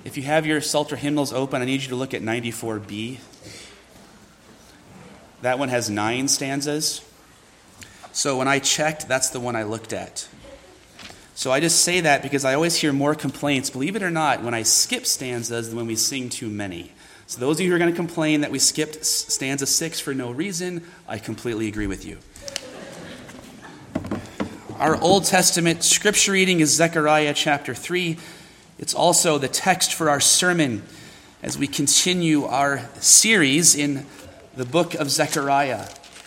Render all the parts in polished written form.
If you have your Psalter hymnals open, I need you to look at 94b. That one has 9 stanzas. So when I checked, that's the one I looked at. So I just say that because I always hear more complaints, believe it or not, when I skip stanzas than when we sing too many. So those of you who are going to complain that we skipped stanza 6 for no reason, I completely agree with you. Our Old Testament scripture reading is Zechariah chapter 3. It's also the text for our sermon as we continue our series in the book of Zechariah.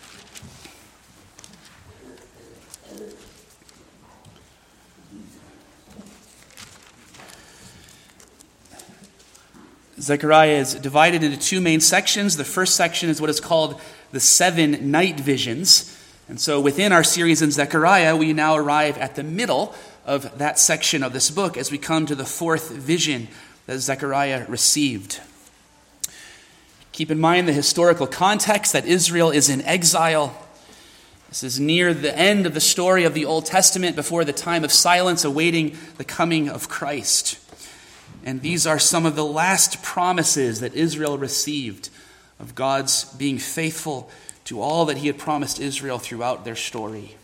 Zechariah is divided into 2 main sections. The first section is what is called the 7 night visions. And so within our series in Zechariah, we now arrive at the middle of that section of this book as we come to the 4th vision that Zechariah received. Keep in mind the historical context that Israel is in exile. This is near the end of the story of the Old Testament before the time of silence awaiting the coming of Christ. And these are some of the last promises that Israel received of God's being faithful to all that he had promised Israel throughout their story.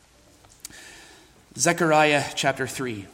Zechariah chapter 3.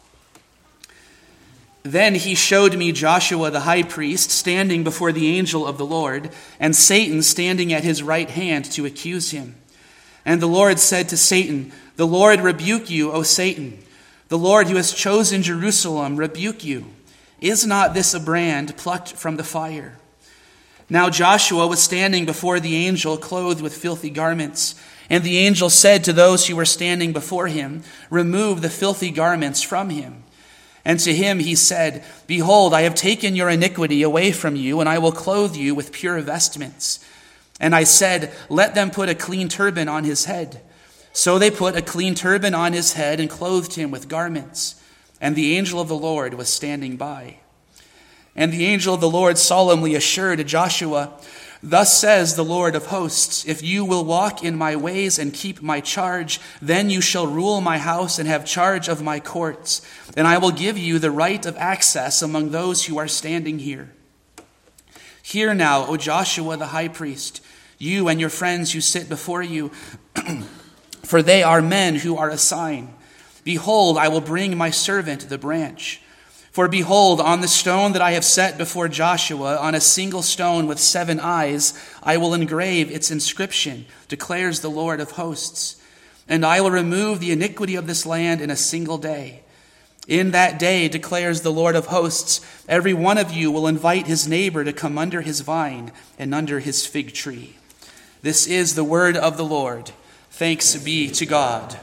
Then he showed me Joshua the high priest standing before the angel of the Lord, and Satan standing at his right hand to accuse him. And the Lord said to Satan, "The Lord rebuke you, O Satan. The Lord who has chosen Jerusalem rebuke you. Is not this a brand plucked from the fire?" Now Joshua was standing before the angel, clothed with filthy garments. And the angel said to those who were standing before him, "Remove the filthy garments from him." And to him he said, "Behold, I have taken your iniquity away from you, and I will clothe you with pure vestments." And I said, "Let them put a clean turban on his head." So they put a clean turban on his head and clothed him with garments. And the angel of the Lord was standing by. And the angel of the Lord solemnly assured Joshua, "Thus says the Lord of hosts, if you will walk in my ways and keep my charge, then you shall rule my house and have charge of my courts. And I will give you the right of access among those who are standing here. Hear now, O Joshua the high priest, you and your friends who sit before you, for they are men who are a sign. Behold, I will bring my servant the branch. For behold, on the stone that I have set before Joshua, on a single stone with 7 eyes, I will engrave its inscription, declares the Lord of hosts. And I will remove the iniquity of this land in a single day. In that day, declares the Lord of hosts, every one of you will invite his neighbor to come under his vine and under his fig tree." This is the word of the Lord. Thanks be to God.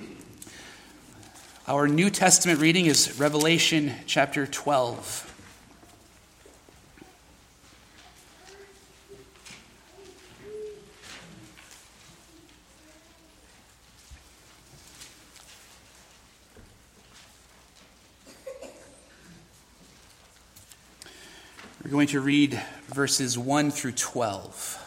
Our New Testament reading is Revelation chapter 12. We're going to read verses 1 through 12.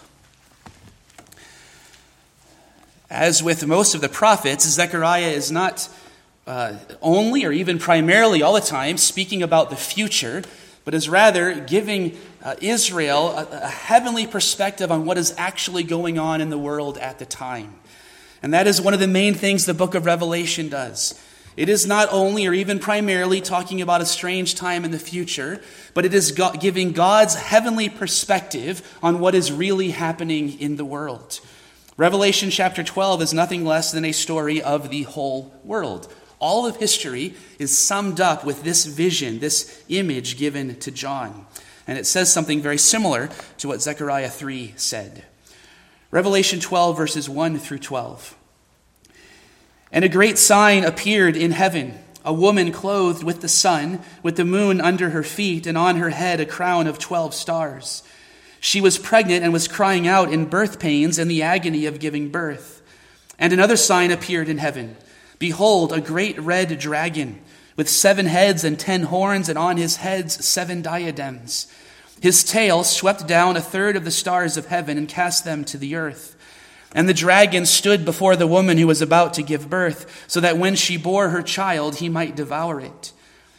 As with most of the prophets, Zechariah is not only or even primarily all the time speaking about the future, but is rather giving Israel a heavenly perspective on what is actually going on in the world at the time. And that is one of the main things the book of Revelation does. It is not only or even primarily talking about a strange time in the future, but it is giving God's heavenly perspective on what is really happening in the world. Revelation chapter 12 is nothing less than a story of the whole world. All of history is summed up with this vision, this image given to John. And it says something very similar to what Zechariah 3 said. Revelation 12, verses 1 through 12. And a great sign appeared in heaven, a woman clothed with the sun, with the moon under her feet, and on her head a crown of 12 stars. She was pregnant and was crying out in birth pains and the agony of giving birth. And another sign appeared in heaven. Behold, a great red dragon, with 7 heads and 10 horns, and on his heads 7 diadems. His tail swept down 1/3 of the stars of heaven and cast them to the earth. And the dragon stood before the woman who was about to give birth, so that when she bore her child, he might devour it.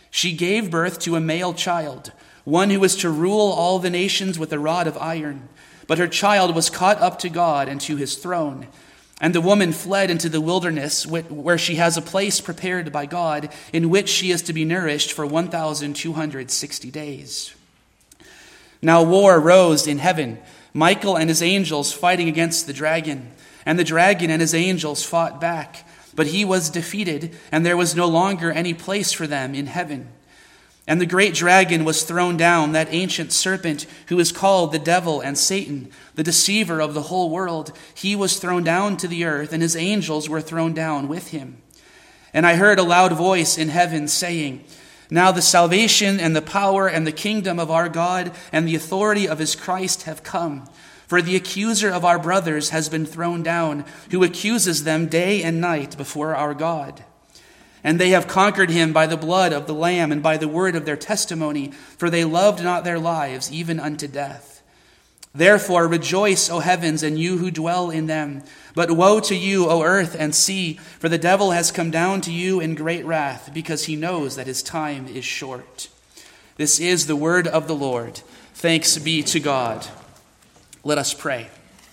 She gave birth to a male child, one who was to rule all the nations with a rod of iron. But her child was caught up to God and to his throne. And the woman fled into the wilderness, where she has a place prepared by God, in which she is to be nourished for 1,260 days. Now war rose in heaven, Michael and his angels fighting against the dragon. And the dragon and his angels fought back, but he was defeated, and there was no longer any place for them in heaven. And the great dragon was thrown down, that ancient serpent who is called the devil and Satan, the deceiver of the whole world. He was thrown down to the earth, and his angels were thrown down with him. And I heard a loud voice in heaven saying, Now the salvation and the power and the kingdom of our God and the authority of his Christ have come. For the accuser of our brothers has been thrown down, who accuses them day and night before our God. And they have conquered him by the blood of the Lamb and by the word of their testimony, for they loved not their lives even unto death. Therefore rejoice, O heavens, and you who dwell in them. But woe to you, O earth and sea, for the devil has come down to you in great wrath, because he knows that his time is short. This is the word of the Lord. Thanks be to God. Let us pray.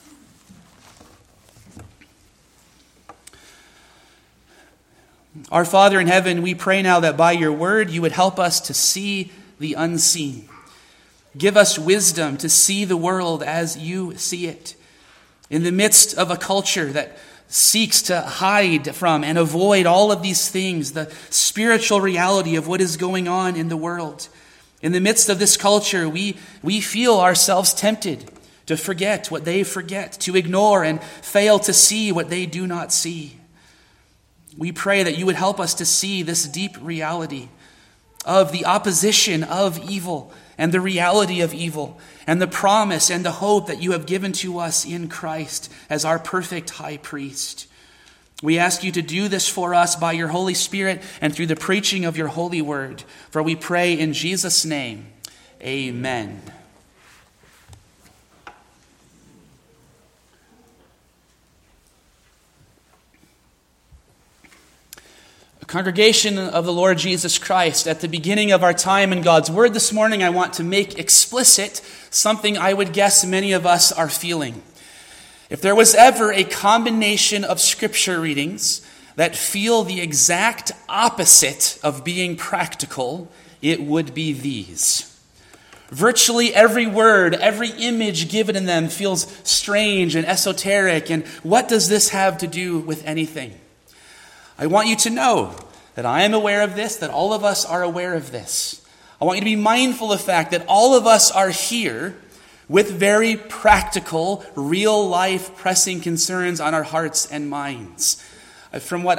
Our Father in heaven, we pray now that by your word you would help us to see the unseen. Give us wisdom to see the world as you see it. In the midst of a culture that seeks to hide from and avoid all of these things, the spiritual reality of what is going on in the world. In the midst of this culture, we feel ourselves tempted to forget what they forget, to ignore and fail to see what they do not see. We pray that you would help us to see this deep reality of the opposition of evil and the reality of evil and the promise and the hope that you have given to us in Christ as our perfect high priest. We ask you to do this for us by your Holy Spirit and through the preaching of your holy word. For we pray in Jesus' name, amen. Congregation of the Lord Jesus Christ, at the beginning of our time in God's Word this morning, I want to make explicit something I would guess many of us are feeling. If there was ever a combination of Scripture readings that feel the exact opposite of being practical, it would be these. Virtually every word, every image given in them feels strange and esoteric, and what does this have to do with anything? I want you to know that I am aware of this, that all of us are aware of this. I want you to be mindful of the fact that all of us are here with very practical, real-life, pressing concerns on our hearts and minds. From what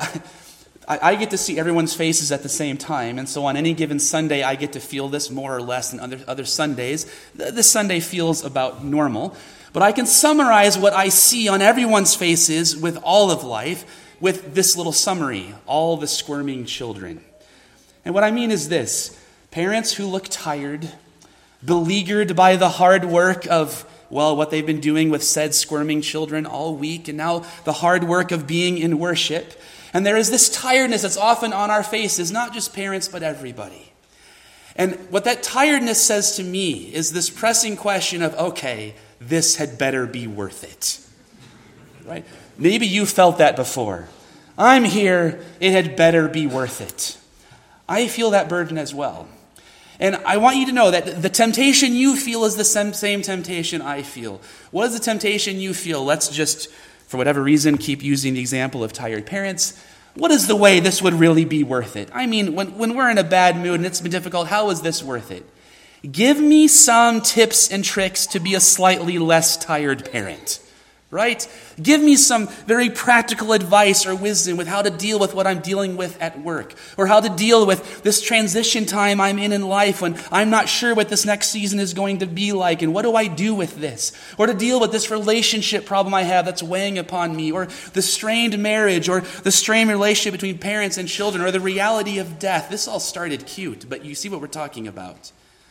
I get to see everyone's faces at the same time, and so on any given Sunday, I get to feel this more or less than other Sundays. This Sunday feels about normal, but I can summarize what I see on everyone's faces with all of life with this little summary: all the squirming children. And what I mean is this: parents who look tired, beleaguered by the hard work of, what they've been doing with said squirming children all week, and now the hard work of being in worship. And there is this tiredness that's often on our faces, not just parents, but everybody. And what that tiredness says to me is this pressing question of, okay, this had better be worth it. Right? Maybe you felt that before. I'm here, it had better be worth it. I feel that burden as well. And I want you to know that the temptation you feel is the same temptation I feel. What is the temptation you feel? Let's just, for whatever reason, keep using the example of tired parents. What is the way this would really be worth it? I mean, when we're in a bad mood and it's been difficult, how is this worth it? Give me some tips and tricks to be a slightly less tired parent. Right? Give me some very practical advice or wisdom with how to deal with what I'm dealing with at work, or how to deal with this transition time I'm in life when I'm not sure what this next season is going to be like, and what do I do with this? Or to deal with this relationship problem I have that's weighing upon me, or the strained marriage, or the strained relationship between parents and children, or the reality of death. This all started cute, but you see what we're talking about.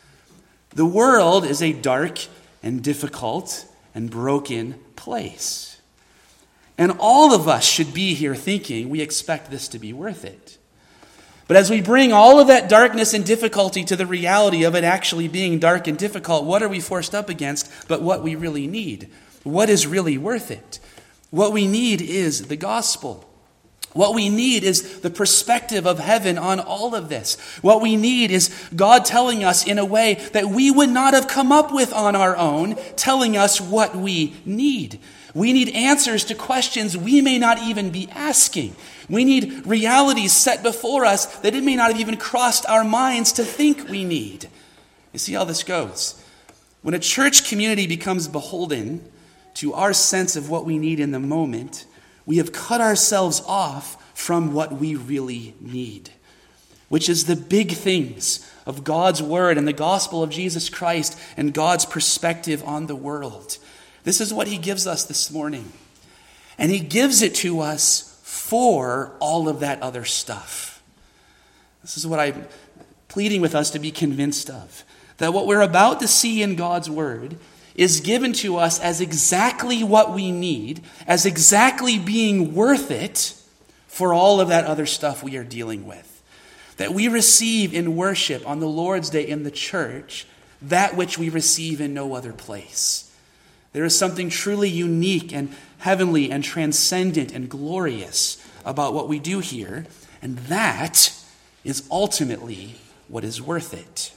The world is a dark and difficult and broken place. And all of us should be here thinking we expect this to be worth it. But as we bring all of that darkness and difficulty to the reality of it actually being dark and difficult, what are we forced up against but what we really need? What is really worth it? What we need is the gospel. What we need is the perspective of heaven on all of this. What we need is God telling us in a way that we would not have come up with on our own, telling us what we need. We need answers to questions we may not even be asking. We need realities set before us that it may not have even crossed our minds to think we need. You see how this goes? When a church community becomes beholden to our sense of what we need in the moment, we have cut ourselves off from what we really need, which is the big things of God's word and the gospel of Jesus Christ and God's perspective on the world. This is what he gives us this morning. And he gives it to us for all of that other stuff. This is what I'm pleading with us to be convinced of. That what we're about to see in God's word is given to us as exactly what we need, as exactly being worth it for all of that other stuff we are dealing with. That we receive in worship on the Lord's Day in the church that which we receive in no other place. There is something truly unique and heavenly and transcendent and glorious about what we do here, and that is ultimately what is worth it.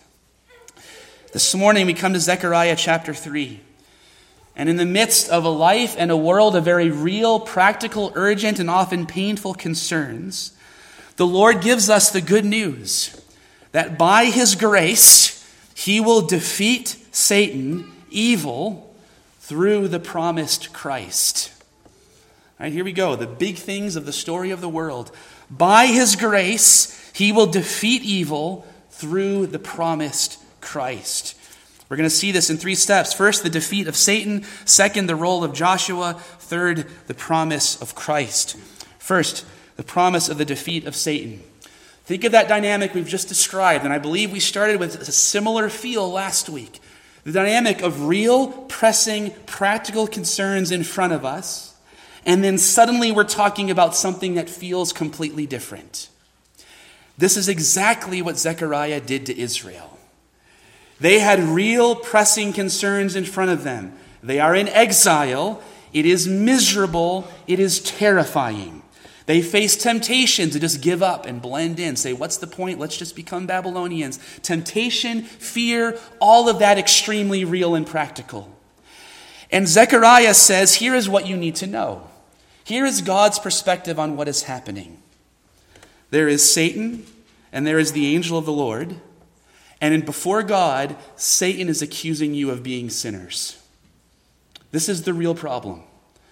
This morning we come to Zechariah chapter 3. And in the midst of a life and a world of very real, practical, urgent, and often painful concerns, the Lord gives us the good news that by his grace, he will defeat Satan, evil, through the promised Christ. All right, here we go. The big things of the story of the world. By his grace, he will defeat evil through the promised Christ. We're going to see this in 3 steps. First, the defeat of Satan. Second, the role of Joshua. Third, the promise of Christ. First, the promise of the defeat of Satan. Think of that dynamic we've just described, and I believe we started with a similar feel last week. The dynamic of real, pressing, practical concerns in front of us, and then suddenly we're talking about something that feels completely different. This is exactly what Zechariah did to Israel. They had real, pressing concerns in front of them. They are in exile. It is miserable. It is terrifying. They face temptation to just give up and blend in. Say, what's the point? Let's just become Babylonians. Temptation, fear, all of that extremely real and practical. And Zechariah says, here is what you need to know. Here is God's perspective on what is happening. There is Satan, and there is the angel of the Lord. And before God, Satan is accusing you of being sinners. This is the real problem.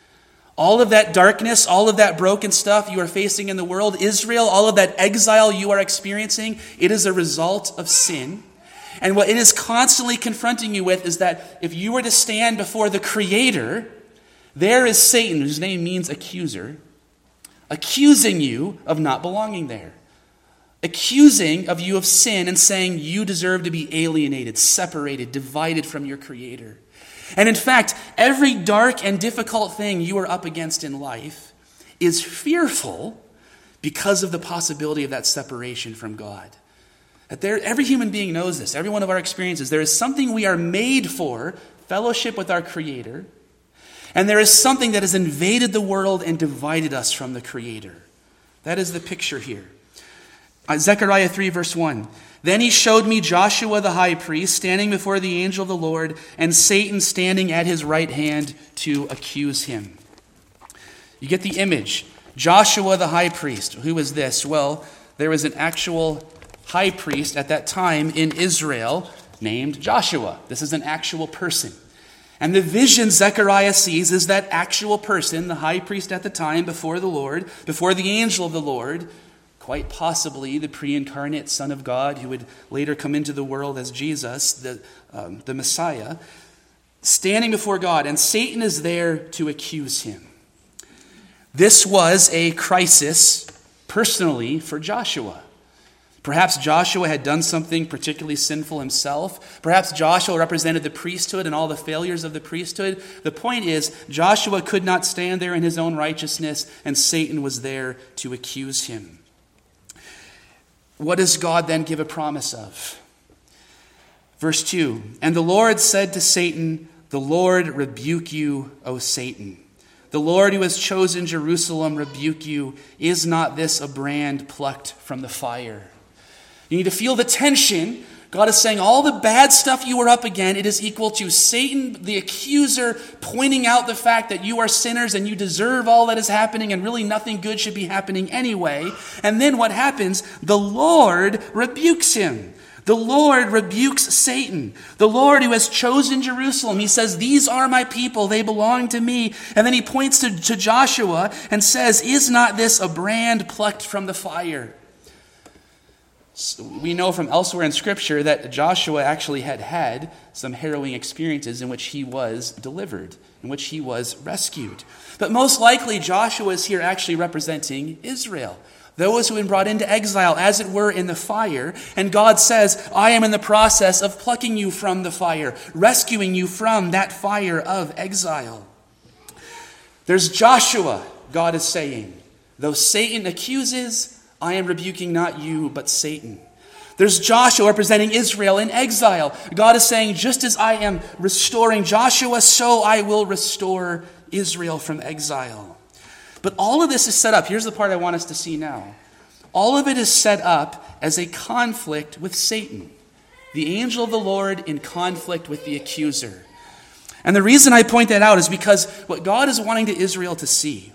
All of that darkness, all of that broken stuff you are facing in the world, Israel, all of that exile you are experiencing, it is a result of sin. And what it is constantly confronting you with is that if you were to stand before the Creator, there is Satan, whose name means accuser, accusing you of not belonging there. Accusing of you of sin and saying you deserve to be alienated, separated, divided from your Creator. And in fact, every dark and difficult thing you are up against in life is fearful because of the possibility of that separation from God. Every human being knows this. Every one of our experiences. There is something we are made for, fellowship with our Creator. And there is something that has invaded the world and divided us from the Creator. That is the picture here. Zechariah 3 verse 1. Then he showed me Joshua the high priest standing before the angel of the Lord, and Satan standing at his right hand to accuse him. You get the image. Joshua the high priest. Who is this? Well, there was an actual high priest at that time in Israel named Joshua. This is an actual person. And the vision Zechariah sees is that actual person, the high priest at the time before the Lord, before the angel of the Lord, quite possibly the pre-incarnate Son of God who would later come into the world as Jesus, the Messiah, standing before God, and Satan is there to accuse him. This was a crisis personally for Joshua. Perhaps Joshua had done something particularly sinful himself. Perhaps Joshua represented the priesthood and all the failures of the priesthood. The point is, Joshua could not stand there in his own righteousness, and Satan was there to accuse him. what does God then give a promise of? Verse 2, and the Lord said to Satan, the Lord rebuke you, O Satan. The Lord who has chosen Jerusalem rebuke you. Is not this a brand plucked from the fire? You need to feel the tension. God is saying all the bad stuff you are up against, it is equal to Satan, the accuser, pointing out the fact that you are sinners and you deserve all that is happening and really nothing good should be happening anyway. And then what happens? The Lord rebukes him. The Lord rebukes Satan. The Lord who has chosen Jerusalem. He says, these are my people. They belong to me. And then he points to Joshua and says, is not this a brand plucked from the fire? So we know from elsewhere in Scripture that Joshua actually had some harrowing experiences in which he was delivered, in which he was rescued. But most likely Joshua is here actually representing Israel, those who have been brought into exile, as it were, in the fire. And God says, I am in the process of plucking you from the fire, rescuing you from that fire of exile. There's Joshua, God is saying, though Satan accuses, I am rebuking not you, but Satan. There's Joshua representing Israel in exile. God is saying, just as I am restoring Joshua, so I will restore Israel from exile. But all of this is set up. Here's the part I want us to see now. All of it is set up as a conflict with Satan, the angel of the Lord in conflict with the accuser. And the reason I point that out is because what God is wanting to Israel to see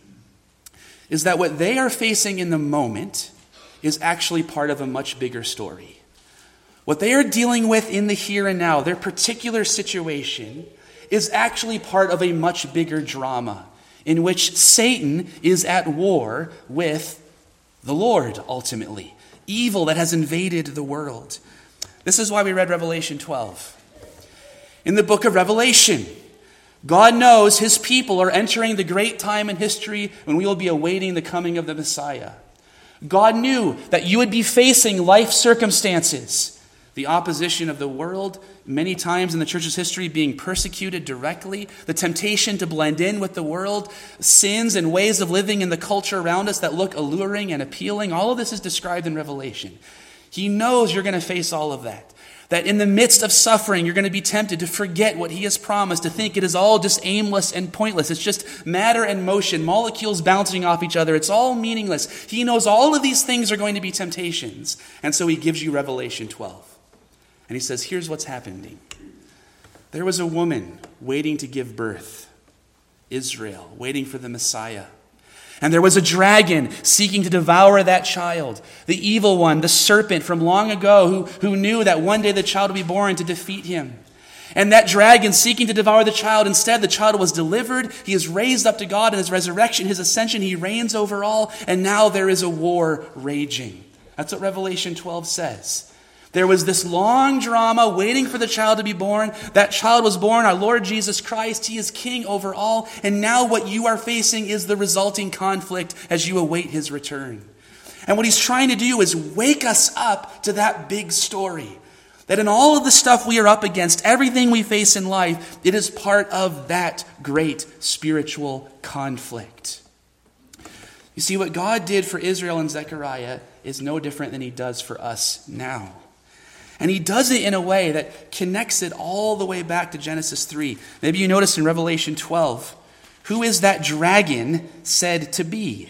is that what they are facing in the moment is actually part of a much bigger story. What they are dealing with in the here and now, their particular situation, is actually part of a much bigger drama in which Satan is at war with the Lord, ultimately. Evil that has invaded the world. This is why we read Revelation 12. In the book of Revelation, God knows his people are entering the great time in history when we will be awaiting the coming of the Messiah. God knew that you would be facing life circumstances, the opposition of the world, many times in the church's history being persecuted directly, the temptation to blend in with the world, sins and ways of living in the culture around us that look alluring and appealing. All of this is described in Revelation. He knows you're going to face all of that. That in the midst of suffering, you're going to be tempted to forget what he has promised, to think it is all just aimless and pointless. It's just matter and motion, molecules bouncing off each other. It's all meaningless. He knows all of these things are going to be temptations. And so he gives you Revelation 12. And he says, here's what's happening. There was a woman waiting to give birth, Israel, waiting for the Messiah. And there was a dragon seeking to devour that child, the evil one, the serpent from long ago who knew that one day the child would be born to defeat him. And that dragon seeking to devour the child, instead the child was delivered. He is raised up to God in his resurrection, his ascension. He reigns over all. And now there is a war raging. That's what Revelation 12 says. There was this long drama waiting for the child to be born. That child was born, our Lord Jesus Christ. He is king over all. And now what you are facing is the resulting conflict as you await his return. And what he's trying to do is wake us up to that big story. That in all of the stuff we are up against, everything we face in life, it is part of that great spiritual conflict. You see, what God did for Israel and Zechariah is no different than he does for us now. And he does it in a way that connects it all the way back to Genesis 3. Maybe you notice in Revelation 12, who is that dragon said to be?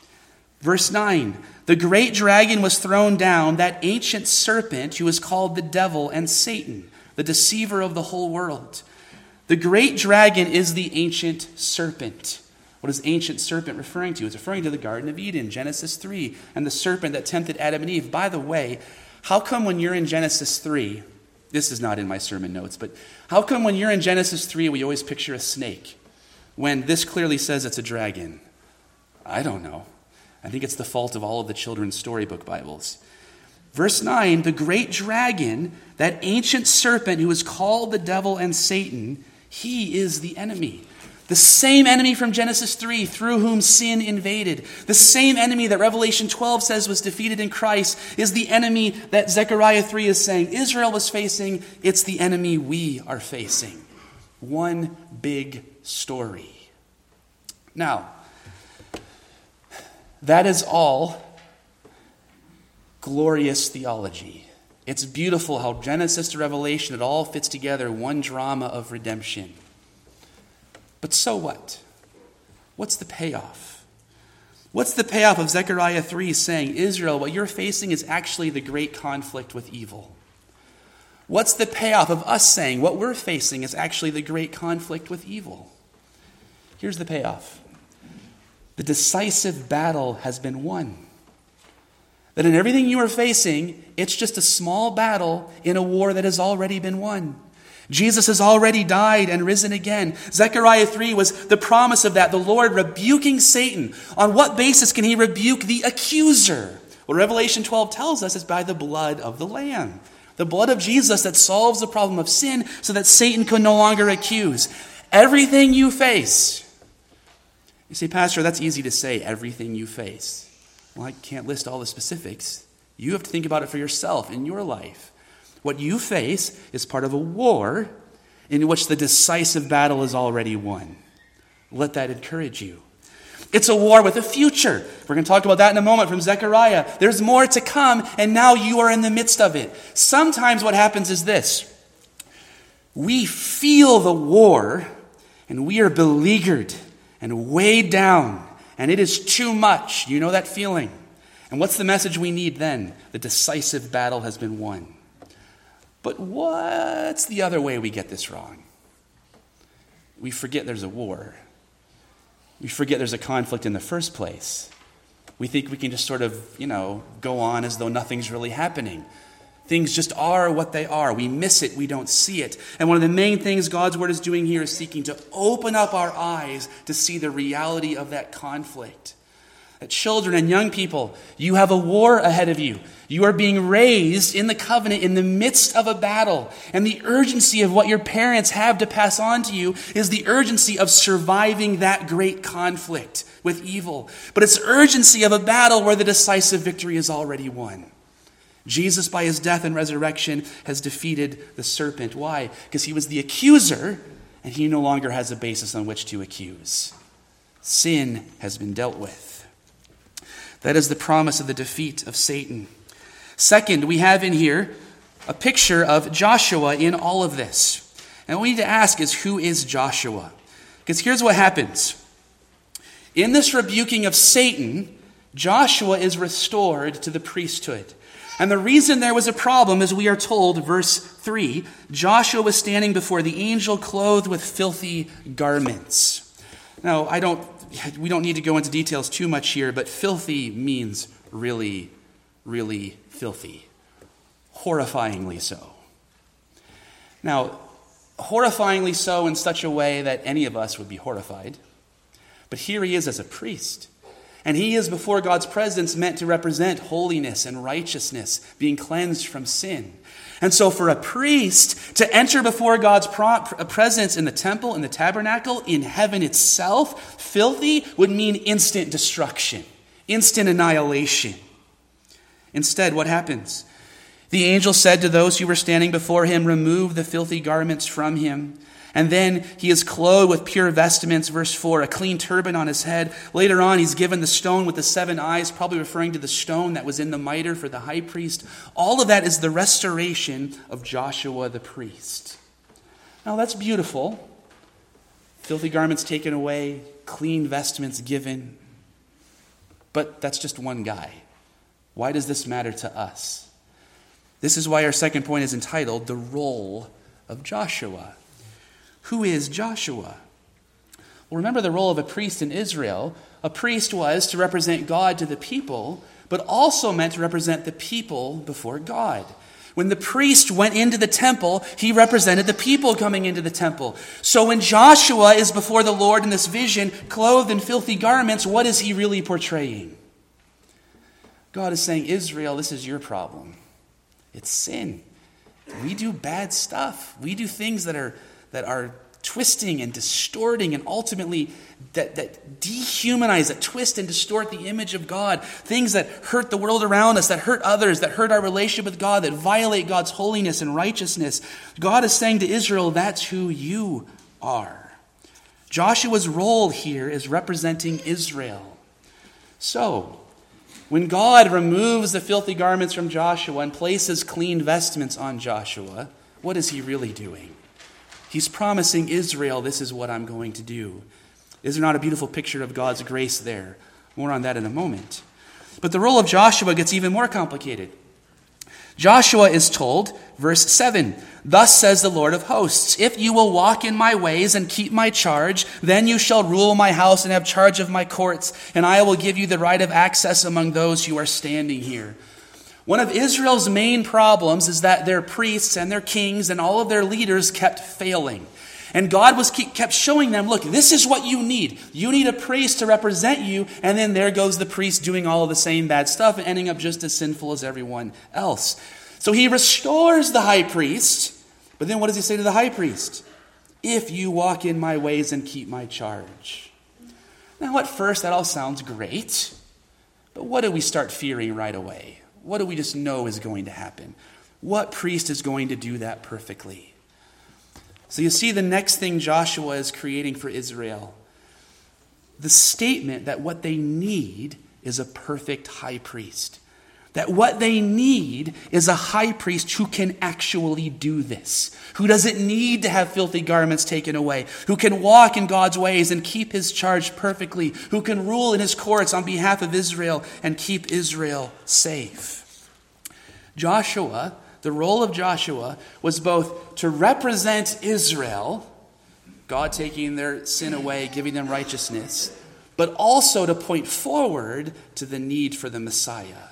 Verse 9, the great dragon was thrown down, that ancient serpent who is called the devil and Satan, the deceiver of the whole world. The great dragon is the ancient serpent. What is ancient serpent referring to? It's referring to the Garden of Eden, Genesis 3, and the serpent that tempted Adam and Eve. By the way, how come when you're in Genesis 3, this is not in my sermon notes, but how come when you're in Genesis 3 we always picture a snake when this clearly says it's a dragon? I don't know. I think it's the fault of all of the children's storybook Bibles. Verse 9, the great dragon, that ancient serpent who is called the devil and Satan, he is the enemy. The same enemy from Genesis 3 through whom sin invaded. The same enemy that Revelation 12 says was defeated in Christ is the enemy that Zechariah 3 is saying Israel was facing. It's the enemy we are facing. One big story. Now, that is all glorious theology. It's beautiful how Genesis to Revelation, it all fits together, one drama of redemption. But so what? What's the payoff? What's the payoff of Zechariah 3 saying, Israel, what you're facing is actually the great conflict with evil? What's the payoff of us saying what we're facing is actually the great conflict with evil? Here's the payoff. The decisive battle has been won. That in everything you are facing, it's just a small battle in a war that has already been won. Jesus has already died and risen again. Zechariah 3 was the promise of that, the Lord rebuking Satan. On what basis can he rebuke the accuser? Well, Revelation 12 tells us it's by the blood of the Lamb. The blood of Jesus that solves the problem of sin so that Satan could no longer accuse. Everything you face. You say, Pastor, that's easy to say, everything you face. Well, I can't list all the specifics. You have to think about it for yourself in your life. What you face is part of a war in which the decisive battle is already won. Let that encourage you. It's a war with a future. We're going to talk about that in a moment from Zechariah. There's more to come, and now you are in the midst of it. Sometimes what happens is this. We feel the war, and we are beleaguered and weighed down, and it is too much. You know that feeling. And what's the message we need then? The decisive battle has been won. But what's the other way we get this wrong? We forget there's a war. We forget there's a conflict in the first place. We think we can just sort of, go on as though nothing's really happening. Things just are what they are. We miss it. We don't see it. And one of the main things God's word is doing here is seeking to open up our eyes to see the reality of that conflict. That children and young people, you have a war ahead of you. You are being raised in the covenant in the midst of a battle. And the urgency of what your parents have to pass on to you is the urgency of surviving that great conflict with evil. But it's urgency of a battle where the decisive victory is already won. Jesus, by his death and resurrection, has defeated the serpent. Why? Because he was the accuser, and he no longer has a basis on which to accuse. Sin has been dealt with. That is the promise of the defeat of Satan. Second, we have in here a picture of Joshua in all of this. And what we need to ask is, who is Joshua? Because here's what happens. In this rebuking of Satan, Joshua is restored to the priesthood. And the reason there was a problem is we are told, verse 3, Joshua was standing before the angel clothed with filthy garments. Now, we don't need to go into details too much here, but filthy means really, really filthy. Horrifyingly so. Now, horrifyingly so in such a way that any of us would be horrified. But here he is as a priest. And he is before God's presence meant to represent holiness and righteousness, being cleansed from sin. And so for a priest to enter before God's presence in the temple, in the tabernacle, in heaven itself, filthy, would mean instant destruction, instant annihilation. Instead, what happens? The angel said to those who were standing before him, remove the filthy garments from him. And then he is clothed with pure vestments, verse 4, a clean turban on his head. Later on, he's given the stone with the 7 eyes, probably referring to the stone that was in the mitre for the high priest. All of that is the restoration of Joshua the priest. Now, that's beautiful. Filthy garments taken away, clean vestments given. But that's just one guy. Why does this matter to us? This is why our second point is entitled, The Role of Joshua. Who is Joshua? Well, remember the role of a priest in Israel. A priest was to represent God to the people, but also meant to represent the people before God. When the priest went into the temple, he represented the people coming into the temple. So when Joshua is before the Lord in this vision, clothed in filthy garments, what is he really portraying? God is saying, Israel, this is your problem. It's sin. We do bad stuff. We do things that are twisting and distorting and ultimately that dehumanize, that twist and distort the image of God. Things that hurt the world around us, that hurt others, that hurt our relationship with God, that violate God's holiness and righteousness. God is saying to Israel, that's who you are. Joshua's role here is representing Israel. So, When God removes the filthy garments from Joshua and places clean vestments on Joshua, what is he really doing? He's promising Israel, this is what I'm going to do. Is there not a beautiful picture of God's grace there? More on that in a moment. But the role of Joshua gets even more complicated. Joshua is told, verse 7, "Thus says the Lord of hosts, if you will walk in my ways and keep my charge, then you shall rule my house and have charge of my courts, and I will give you the right of access among those who are standing here." One of Israel's main problems is that their priests and their kings and all of their leaders kept failing. And God kept showing them, look, this is what you need. You need a priest to represent you, and then there goes the priest doing all of the same bad stuff and ending up just as sinful as everyone else. So he restores the high priest, but then what does he say to the high priest? If you walk in my ways and keep my charge. Now at first that all sounds great, but what do we start fearing right away? What do we just know is going to happen? What priest is going to do that perfectly? So you see the next thing Joshua is creating for Israel. The statement that what they need is a perfect high priest. That what they need is a high priest who can actually do this. Who doesn't need to have filthy garments taken away. Who can walk in God's ways and keep his charge perfectly. Who can rule in his courts on behalf of Israel and keep Israel safe. Joshua, the role of Joshua was both to represent Israel, God taking their sin away, giving them righteousness, but also to point forward to the need for the Messiah.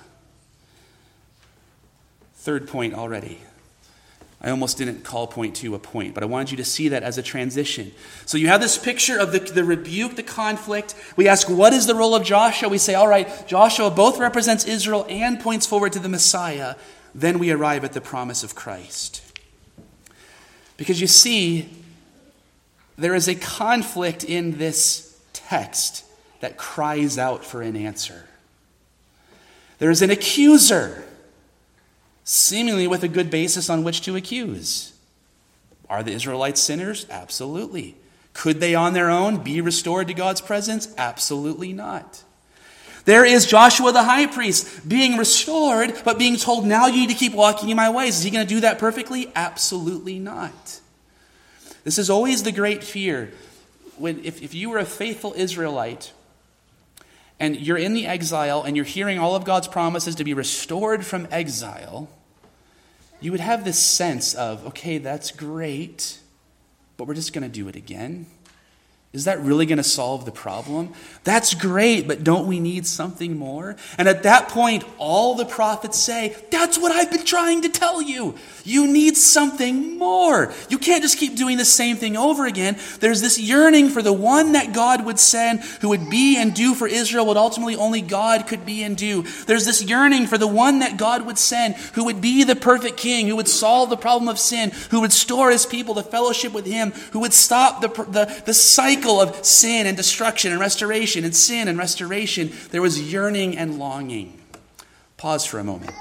Third point already. I almost didn't call point 2 a point, but I wanted you to see that as a transition. So you have this picture of the rebuke, the conflict. We ask, what is the role of Joshua? We say, all right, Joshua both represents Israel and points forward to the Messiah. Then we arrive at the promise of Christ. Because you see, there is a conflict in this text that cries out for an answer. There is an accuser, seemingly with a good basis on which to accuse. Are the Israelites sinners? Absolutely. Could they on their own be restored to God's presence? Absolutely not. There is Joshua the high priest being restored, but being told, now you need to keep walking in my ways. Is he going to do that perfectly? Absolutely not. This is always the great fear. If you were a faithful Israelite, and you're in the exile, and you're hearing all of God's promises to be restored from exile, you would have this sense of, okay, that's great, but we're just going to do it again. Is that really going to solve the problem? That's great, but don't we need something more? And at that point, all the prophets say, that's what I've been trying to tell you. You need something more. You can't just keep doing the same thing over again. There's this yearning for the one that God would send, who would be and do for Israel what ultimately only God could be and do. There's this yearning for the one that God would send, who would be the perfect king, who would solve the problem of sin, who would restore his people to fellowship with him, who would stop the cycle of sin and destruction and restoration and sin and restoration. There was yearning and longing. Pause for a moment.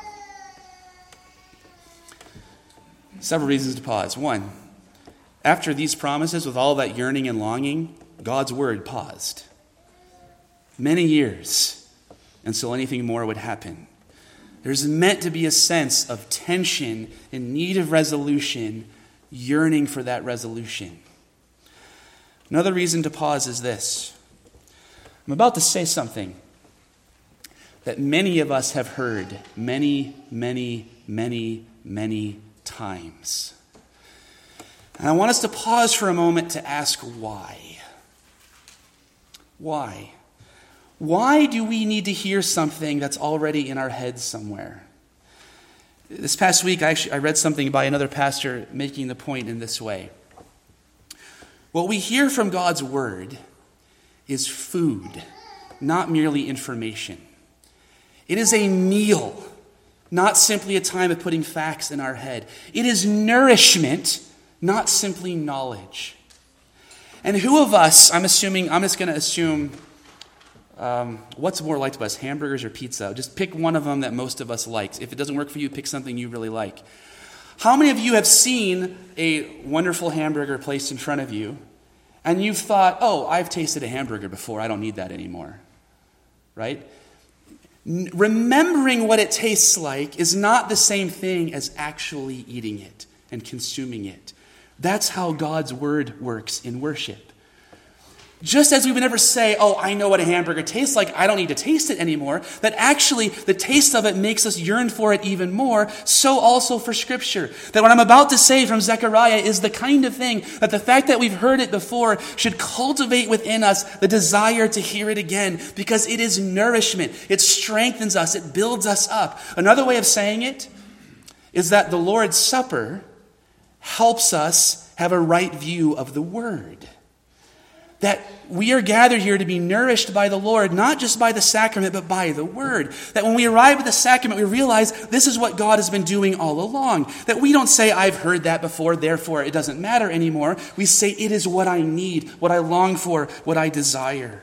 Several reasons to pause. One, after these promises with all that yearning and longing, God's word paused. Many years until anything more would happen. There's meant to be a sense of tension, in need of resolution, yearning for that resolution. Another reason to pause is this. I'm about to say something that many of us have heard many times. And I want us to pause for a moment to ask why. Why? Why do we need to hear something that's already in our heads somewhere? This past week, I read something by another pastor making the point in this way. What we hear from God's word is food, not merely information. It is a meal, not simply a time of putting facts in our head. It is nourishment, not simply knowledge. And who of us, I'm just going to assume, what's more liked to us, hamburgers or pizza? Just pick one of them that most of us like. If it doesn't work for you, pick something you really like. How many of you have seen a wonderful hamburger placed in front of you, and you've thought, oh, I've tasted a hamburger before, I don't need that anymore, right? Remembering what it tastes like is not the same thing as actually eating it and consuming it. That's how God's word works in worship. Just as we would never say, oh, I know what a hamburger tastes like, I don't need to taste it anymore, that actually the taste of it makes us yearn for it even more, so also for Scripture. That what I'm about to say from Zechariah is the kind of thing that the fact that we've heard it before should cultivate within us the desire to hear it again, because it is nourishment. It strengthens us. It builds us up. Another way of saying it is that the Lord's Supper helps us have a right view of the Word. That we are gathered here to be nourished by the Lord, not just by the sacrament, but by the Word. That when we arrive at the sacrament, we realize this is what God has been doing all along. That we don't say, I've heard that before, therefore it doesn't matter anymore. We say, it is what I need, what I long for, what I desire.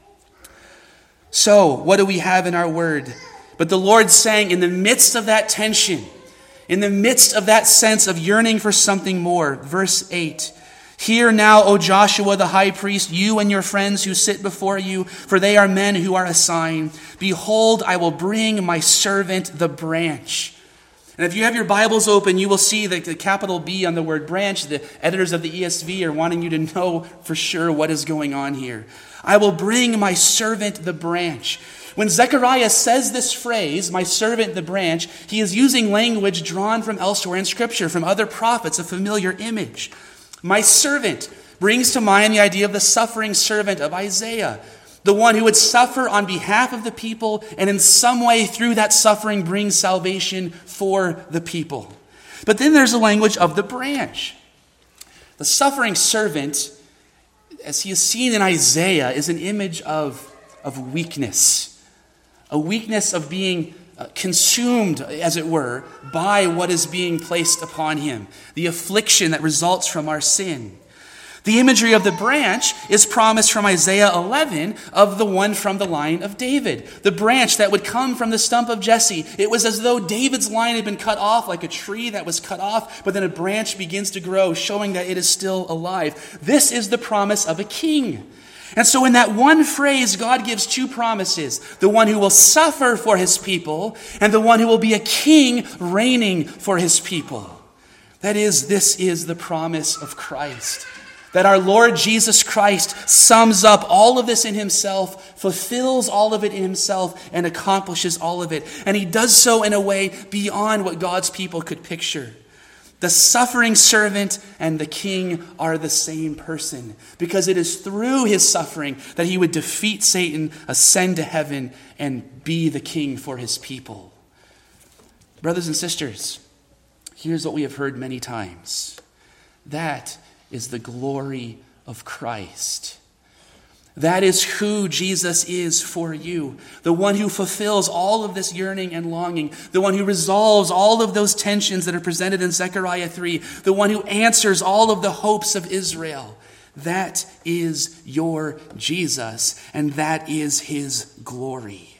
So, what do we have in our Word? But the Lord saying, in the midst of that tension, in the midst of that sense of yearning for something more, verse 8, hear now, O Joshua the high priest, you and your friends who sit before you, for they are men who are a sign. Behold, I will bring my servant the branch. And if you have your Bibles open, you will see the capital B on the word branch. The editors of the ESV are wanting you to know for sure what is going on here. I will bring my servant the branch. When Zechariah says this phrase, my servant the branch, he is using language drawn from elsewhere in Scripture, from other prophets, a familiar image. My servant brings to mind the idea of the suffering servant of Isaiah, the one who would suffer on behalf of the people and in some way through that suffering bring salvation for the people. But then there's the language of the branch. The suffering servant, as he is seen in Isaiah, is an image of weakness, a weakness of being consumed, as it were, by what is being placed upon him, the affliction that results from our sin. The imagery of the branch is promised from Isaiah 11 of the one from the line of David, the branch that would come from the stump of Jesse. It was as though David's line had been cut off, like a tree that was cut off, but then a branch begins to grow, showing that it is still alive. This is the promise of a king. And so in that one phrase, God gives two promises. The one who will suffer for his people and the one who will be a king reigning for his people. That is, this is the promise of Christ. That our Lord Jesus Christ sums up all of this in himself, fulfills all of it in himself, and accomplishes all of it. And he does so in a way beyond what God's people could picture. The suffering servant and the king are the same person, because it is through his suffering that he would defeat Satan, ascend to heaven, and be the king for his people. Brothers and sisters, here's what we have heard many times. That is the glory of Christ. That is who Jesus is for you. The one who fulfills all of this yearning and longing. The one who resolves all of those tensions that are presented in Zechariah 3. The one who answers all of the hopes of Israel. That is your Jesus, and that is his glory.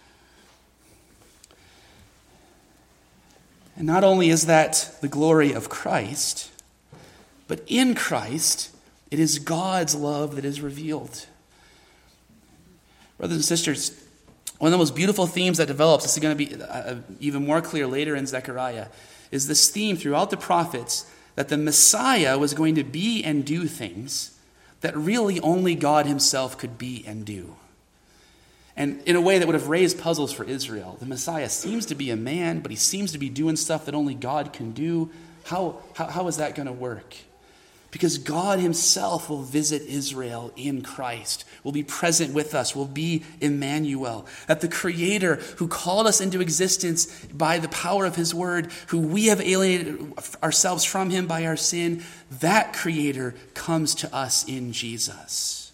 And not only is that the glory of Christ, but in Christ, it is God's love that is revealed. Brothers and sisters, one of the most beautiful themes that develops, this is going to be even more clear later in Zechariah, is this theme throughout the prophets that the Messiah was going to be and do things that really only God himself could be and do. And in a way that would have raised puzzles for Israel. The Messiah seems to be a man, but he seems to be doing stuff that only God can do. How is that going to work? Because God himself will visit Israel in Christ, will be present with us, will be Emmanuel. That the Creator who called us into existence by the power of his word, who we have alienated ourselves from him by our sin, that Creator comes to us in Jesus.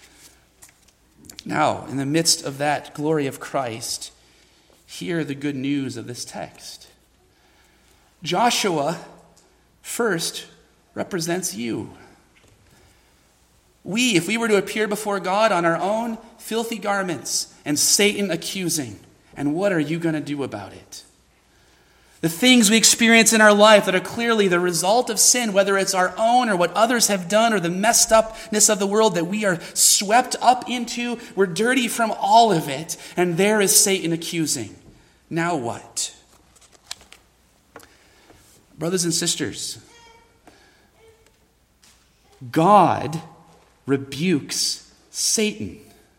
Now, in the midst of that glory of Christ, hear the good news of this text. Joshua first represents you. We, if we were to appear before God on our own, filthy garments and Satan accusing, and what are you going to do about it? The things we experience in our life that are clearly the result of sin, whether it's our own or what others have done or the messed upness of the world that we are swept up into, we're dirty from all of it. And there is Satan accusing. Now what? Brothers and sisters, God rebukes Satan.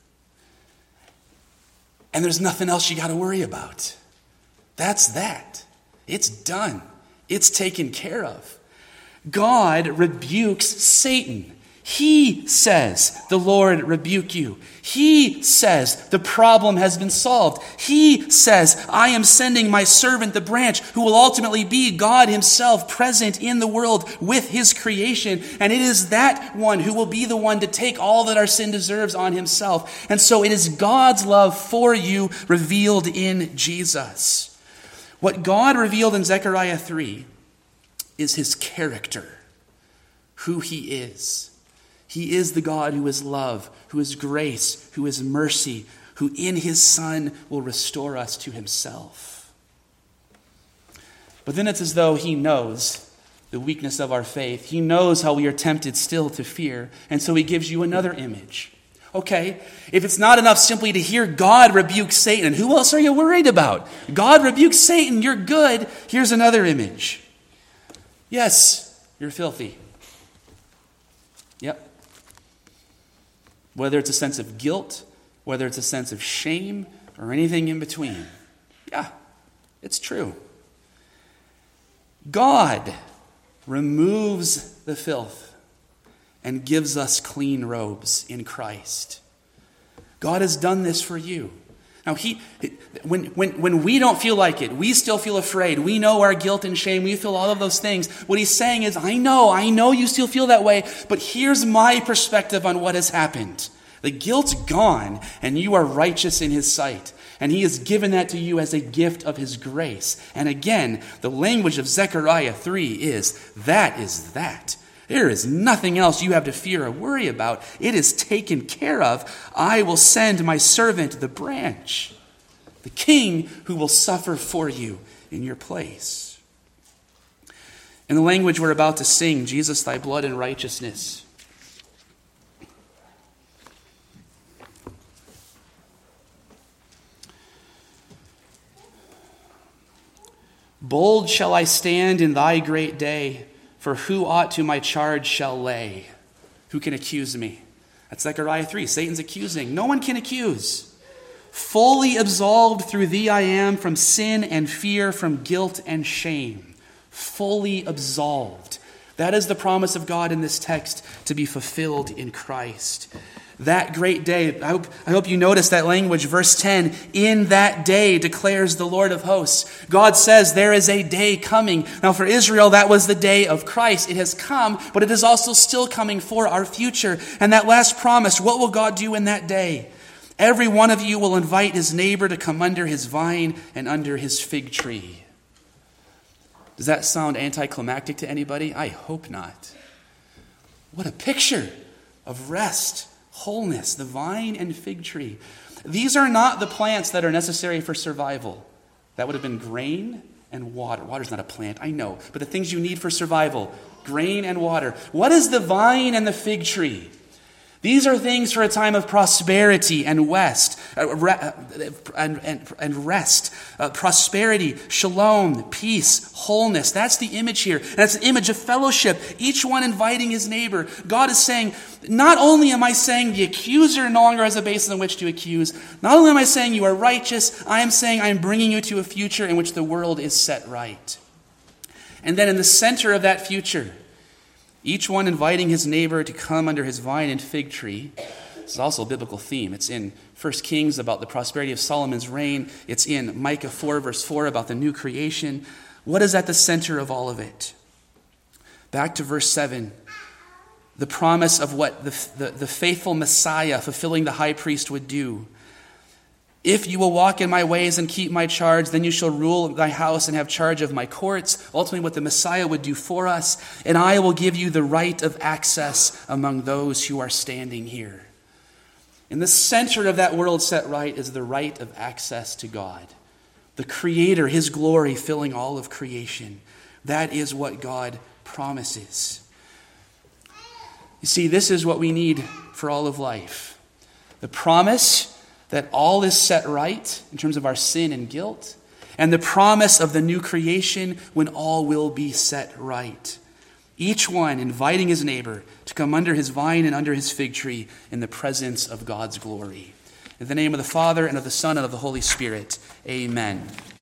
And there's nothing else you got to worry about. That's that. It's done. It's taken care of. God rebukes Satan. He says, the Lord rebuke you. He says, the problem has been solved. He says, I am sending my servant, the branch, who will ultimately be God himself present in the world with his creation. And it is that one who will be the one to take all that our sin deserves on himself. And so it is God's love for you revealed in Jesus. What God revealed in Zechariah 3 is his character, who he is. He is the God who is love, who is grace, who is mercy, who in his Son will restore us to himself. But then it's as though he knows the weakness of our faith. He knows how we are tempted still to fear. And so he gives you another image. Okay, if it's not enough simply to hear God rebuke Satan, who else are you worried about? God rebukes Satan, you're good. Here's another image. Yes, you're filthy. Yep. Whether it's a sense of guilt, whether it's a sense of shame, or anything in between. Yeah, it's true. God removes the filth and gives us clean robes in Christ. God has done this for you. Now, when we don't feel like it, we still feel afraid. We know our guilt and shame. We feel all of those things. What he's saying is, I know you still feel that way, but here's my perspective on what has happened. The guilt's gone, and you are righteous in his sight. And he has given that to you as a gift of his grace. And again, the language of Zechariah 3 is that. There is nothing else you have to fear or worry about. It is taken care of. I will send my servant, the branch, the king who will suffer for you in your place. In the language we're about to sing, Jesus, thy blood and righteousness. Bold shall I stand in thy great day, for who ought to my charge shall lay? Who can accuse me? That's Zechariah 3. Satan's accusing. No one can accuse. Fully absolved through thee I am from sin and fear, from guilt and shame. Fully absolved. That is the promise of God in this text to be fulfilled in Christ. That great day, I hope you notice that language. Verse 10, in that day declares the Lord of hosts. God says there is a day coming. Now for Israel, that was the day of Christ. It has come, but it is also still coming for our future. And that last promise, what will God do in that day? Every one of you will invite his neighbor to come under his vine and under his fig tree. Does that sound anticlimactic to anybody? I hope not. What a picture of rest, wholeness, the vine and fig tree. These are not the plants that are necessary for survival. That would have been grain and water. Water's not a plant, I know. But the things you need for survival, grain and water. What is the vine and the fig tree? These are things for a time of prosperity and rest, prosperity, shalom, peace, wholeness. That's the image here. That's an image of fellowship, each one inviting his neighbor. God is saying, not only am I saying the accuser no longer has a basis on which to accuse, not only am I saying you are righteous, I am saying I am bringing you to a future in which the world is set right. And then in the center of that future, each one inviting his neighbor to come under his vine and fig tree. This is also a biblical theme. It's in 1 Kings about the prosperity of Solomon's reign. It's in Micah 4, verse 4 about the new creation. What is at the center of all of it? Back to verse 7. The promise of what the faithful Messiah fulfilling the high priest would do. If you will walk in my ways and keep my charge, then you shall rule thy house and have charge of my courts. Ultimately, what the Messiah would do for us. And I will give you the right of access among those who are standing here. In the center of that world set right is the right of access to God. the Creator, his glory filling all of creation. That is what God promises. You see, this is what we need for all of life. The promise that all is set right in terms of our sin and guilt, and the promise of the new creation when all will be set right. Each one inviting his neighbor to come under his vine and under his fig tree in the presence of God's glory. In the name of the Father, and of the Son, and of the Holy Spirit, amen.